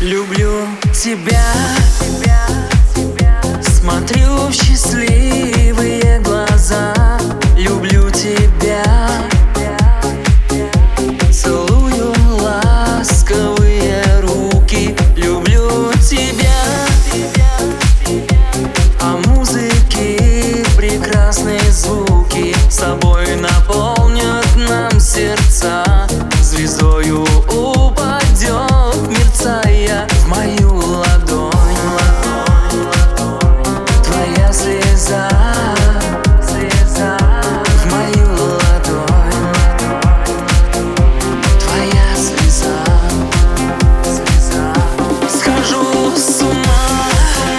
Люблю тебя, смотрю в счастливые глаза. Люблю тебя, целую ласковые руки. Люблю тебя, а музыки прекрасные звуки с тобой наполнят нам сердца. Звездою упадет, мерцая в мою ладонь. Твоя слеза в мою ладонь. Твоя слеза. Схожу с ума,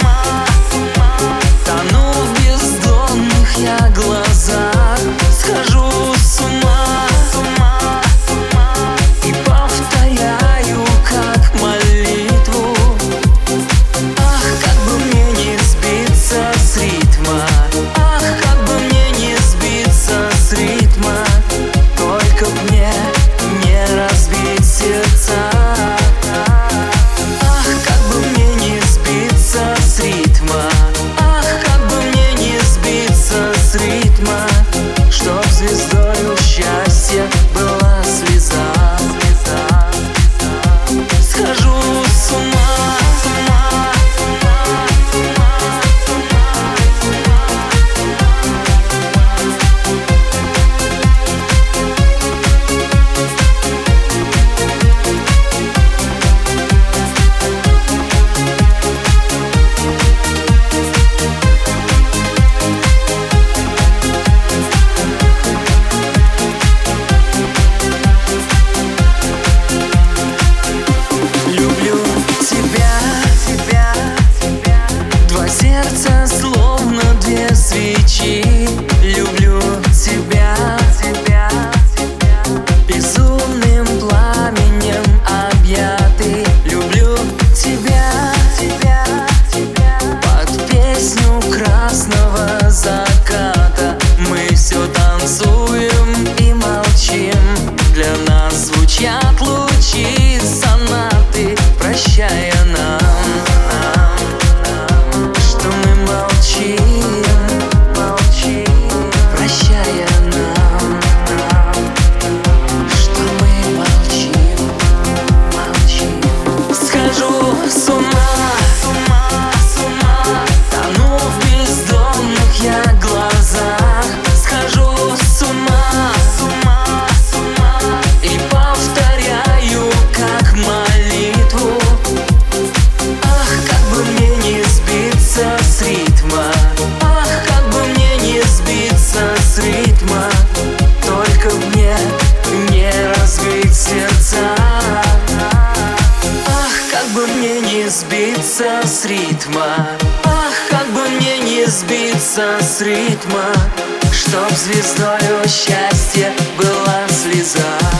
тону в бездонных я глазах. Схожу с ума и повторяю как молитву. Ах, как бы мне не сбиться с ритма. Ах, как бы мне не сбиться с ритма. Только б мне не разбить сердца. Ах, как бы мне не сбиться с ритма. Ах, как бы мне не сбиться с ритма. Чтоб звездою счастья была слеза. Схожу с ума. Сердце словно две свечи. Люблю тебя, безумным пламенем объятый. Люблю тебя, под песню красного заката. Мы все танцуем и молчим. Для нас звучат лучи сонаты, прощая нам. С ума, тону в бездонных я глазах. Схожу с ума и повторяю как молитву. Ах, как бы мне не сбиться с ритма. Ах, как бы мне не сбиться с ритма. Только мне не разбить сердца. Как бы мне не сбиться с ритма. Ах, как бы мне не сбиться с ритма. Чтоб звездою счастья была слеза.